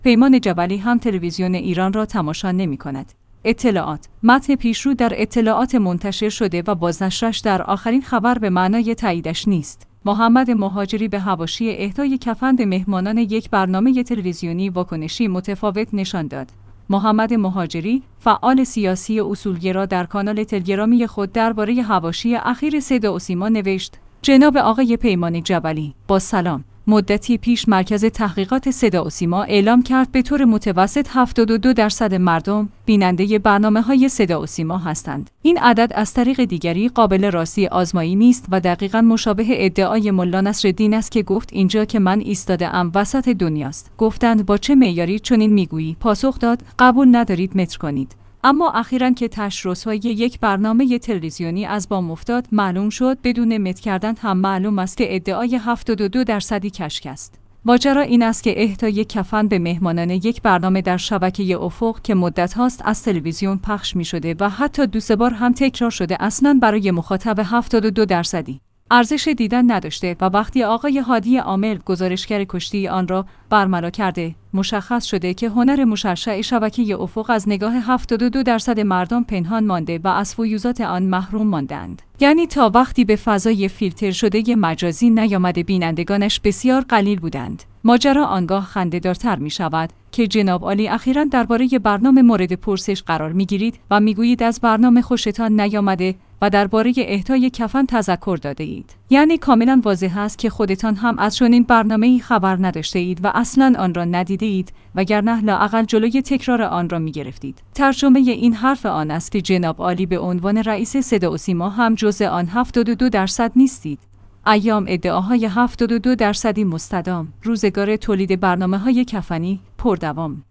پیمان جبلی هم تلویزیون ایران را تماشا نمی‌کند. اطلاعات: متن پیشرو در اطلاعات منتشر شده و بازنشرش در آخرین خبر به معنای تاییدش نیست. محمد مهاجری به حواشی اهدای کفن به مهمانان یک برنامه تلویزیونی واکنشی متفاوت نشان داد. محمد مهاجری، فعال سیاسی اصولگرا، در کانال تلگرامی خود درباره حواشی اخیر صداوسیما نوشت: جناب آقای پیمان جبلی، با سلام. مدتی پیش مرکز تحقیقات صداوسیما اعلام کرد به طور متوسط 72% مردم بیننده برنامه‌های صداوسیما هستند. این عدد از طریق دیگری قابل راستی آزمایی نیست و دقیقاً مشابه ادعای ملا نصرالدین است که گفت اینجا که من ایستاده ام وسط دنیاست. گفتند با چه معیاری چنین میگویی؟ پاسخ داد قبول ندارید متر کنید. اما اخیراً که تشخیص‌های یک برنامه تلویزیونی از بام افتاد، معلوم شد بدون متر کردن هم معلوم است که ادعای 72% کشک است. ماجرا این است که اهدای کفن به مهمانان یک برنامه در شبکه افق که مدت هاست از تلویزیون پخش می شده و حتی 2-3 بار هم تکرار شده اصلاً برای مخاطب 72% ارزش دیدن نداشته و وقتی آقای هادی عامل گزارشگر کشتی آن را برملا کرده، مشخص شده که هنر مشعشع شبکه افق از نگاه 72% مردم پنهان مانده و از فیوزات آن محروم ماندند. یعنی تا وقتی به فضای فیلتر شده مجازی نیامده بینندگانش بسیار قلیل بودند. ماجرا آنگاه خنده‌دارتر می شود که جناب عالی اخیراً درباره برنامه مورد پرسش قرار می گیرید و می گویید از برنامه خوشتان نیامده و درباره اهدای کفن تذکر داده اید. یعنی کاملا واضح است که خودتان هم از چنین برنامه‌ای خبر نداشته اید و اصلاً آن را ندیده اید، وگرنه لااقل جلوی تکرار آن را می گرفتید. ترجمه این حرف آن است که جناب عالی به عنوان رئیس صداوسیما هم جزء آن 72% نیستید. ایام ادعاهای 72% مستدام، روزگار تولید برنامه‌های کفنی پردوام.